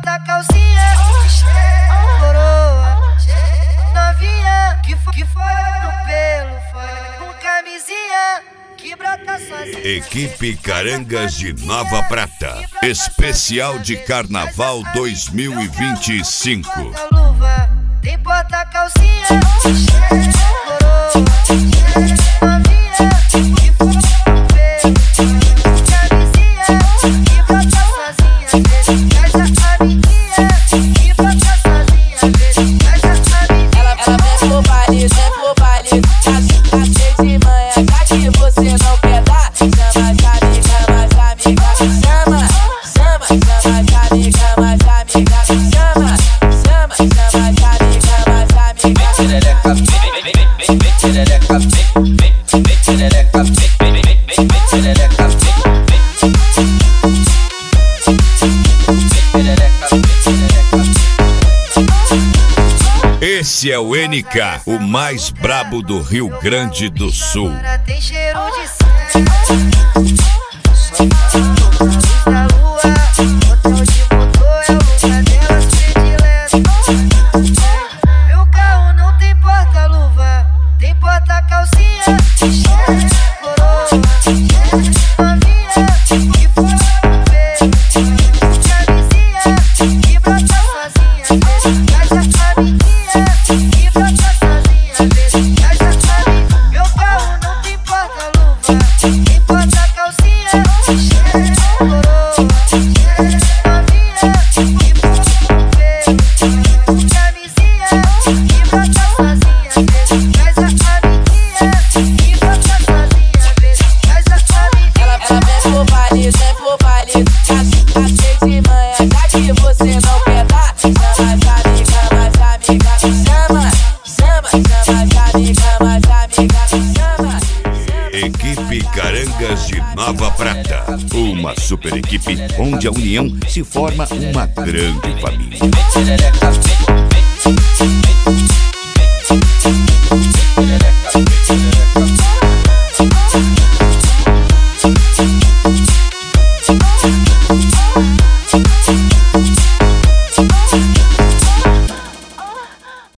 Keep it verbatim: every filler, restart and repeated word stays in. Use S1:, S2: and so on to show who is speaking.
S1: bota a calcinha, coroa, novinha, que foi, que foi no pelo, foi com camisinha, que brota sozinha.
S2: Equipe Carangas de Nova Prata, especial de Carnaval dois mil e vinte e cinco.
S1: Tem bota a calcinha, coroa, novinha, que foi no pelo, com camisinha, que brota sozinha, traz a amiguinha, que brota sozinha, traz a amiguinha.
S3: Ela, ela vem pro baile, vem pro baile, tá, tá cheio de manhã, já que você não quer dar, chama as amigas, mas amiga, chama, chama, chama as amigas, mas amiga, chama, chama, chama as amigas, mas amiga.
S4: Perereca, vem, vem, vem, vem, perereca, vem, vem, vem, perereca, vem, vem, vem, vem, vem, perereca, vem, vem, perereca, perereca.
S2: Esse é o N K, o mais brabo do Rio Grande do Sul.
S1: Agora tem cheiro de sangue, só fala luz da lua, hotel de motor é o lugar delas predileto. Meu carro não tem porta-luva, tem porta-calcinha, coroa, novinha, que foi no pelo, com camisinha, que brota sozinha, traz a amiguinha, que brota sozinha, traz a amiguinha. Meu carro não tem porta-luva, tem porta-calcinha, coroa, novinha, que foi no pelo, com camisinha, que brota sozinha, traz a amiguinha, que brota sozinha, traz a amiguinha.
S3: Ela, ela vem pro baile, vem pro baile, tá, tá cheio de manhã, já que você não quer dar, chama as amigas, mas amiga, chama, chama, chama as amigas, mas amiga, chama, chama.
S2: Equipe Carangas de Nova Prata, uma super equipe onde a união se forma uma grande família.
S4: Perereca, vem, vem, vem, vem, perereca, vem.